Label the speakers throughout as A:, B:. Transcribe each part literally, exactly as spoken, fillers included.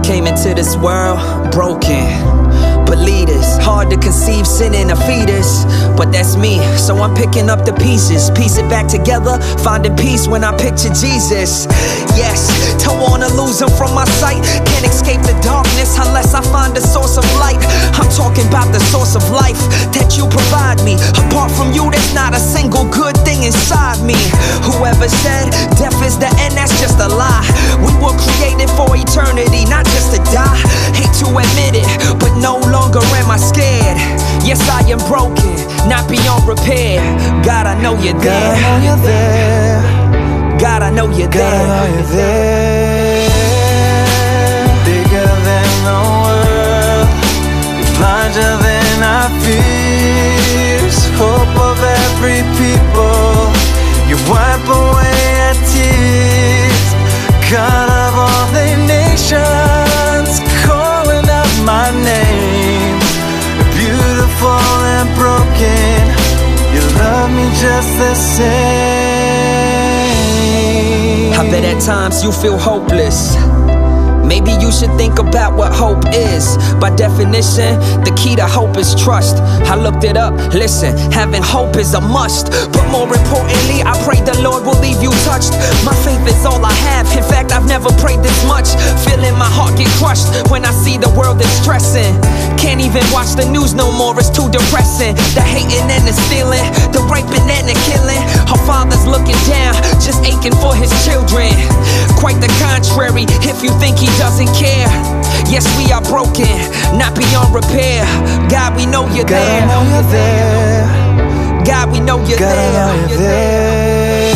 A: came into this world broken. Believe this, hard to conceive sin in a fetus, but that's me, so I'm picking up the pieces, piece it back together, finding peace when I picture Jesus. Yes, don't wanna lose him from my sight, can't escape the darkness unless I find a source of light. I'm talking about the source of life that you provide me. Apart from you, there's not a single good thing inside me. Whoever said death is the end, that's just a lie. We were created for eternity, not just to die. Hate to admit it, but no longer am I scared. Yes, I am broken, not beyond repair. God, I know you're there.
B: God, I know you're there.
A: God, I know you're
B: God,
A: there.
B: I know you're there. Bigger than the world, larger than our fears. Hope of every people, you wipe away our tears. God of all the nations, calling out my name. Beautiful and broken, you love me just the same.
A: I bet at times you feel hopeless. Maybe you should think about what hope is. By definition, the key to hope is trust. I looked it up, listen, having hope is a must. But more importantly, I pray the Lord will leave you touched. My faith is all I have, in fact I've never prayed this much. Feeling my heart get crushed when I see the world is stressing. Can't even watch the news no more, it's too depressing. The hating and the stealing, the raping and the killing. Our father's looking down, just aching for his children. Quite the contrary, if you think he doesn't care. Yes, we are broken, not beyond repair. God, we know you're
B: God,
A: there.
B: I know you're there.
A: God, we know you're
B: God,
A: there.
B: I know you're there.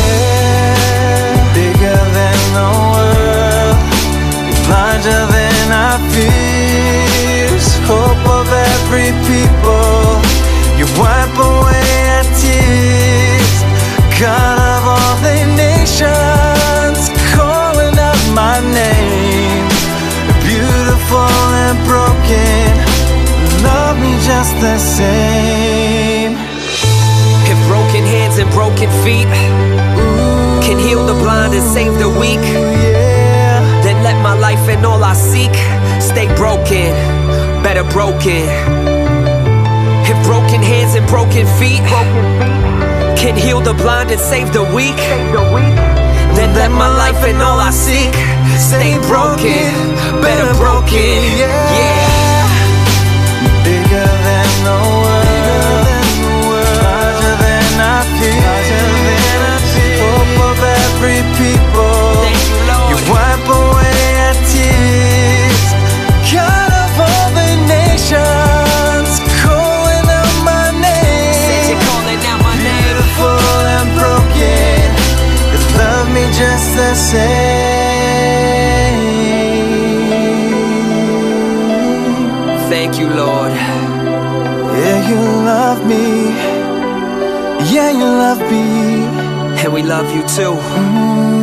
B: Bigger than the world, larger than our fears. Hope of every people, you wipe away our tears. God of all the nations, calling out my name. Beautiful and broken, love me just the same.
A: If broken hands and broken feet Ooh, can heal the blind and save the weak,
B: yeah.
A: then let my life and all I seek stay broken, better broken. If broken hands and broken feet can heal the blind and save the weak, then let my life and all I seek stay broken, better broken, yeah.
B: Bigger than the world, larger than our fears. Hope of every people, you wipe away our tears. God of all the nations, calling out my name. Beautiful and broken, you love me just the same.
A: Thank you, Lord.
B: Yeah, you love me. Yeah, you love me.
A: And we love you too.
B: Mm-hmm.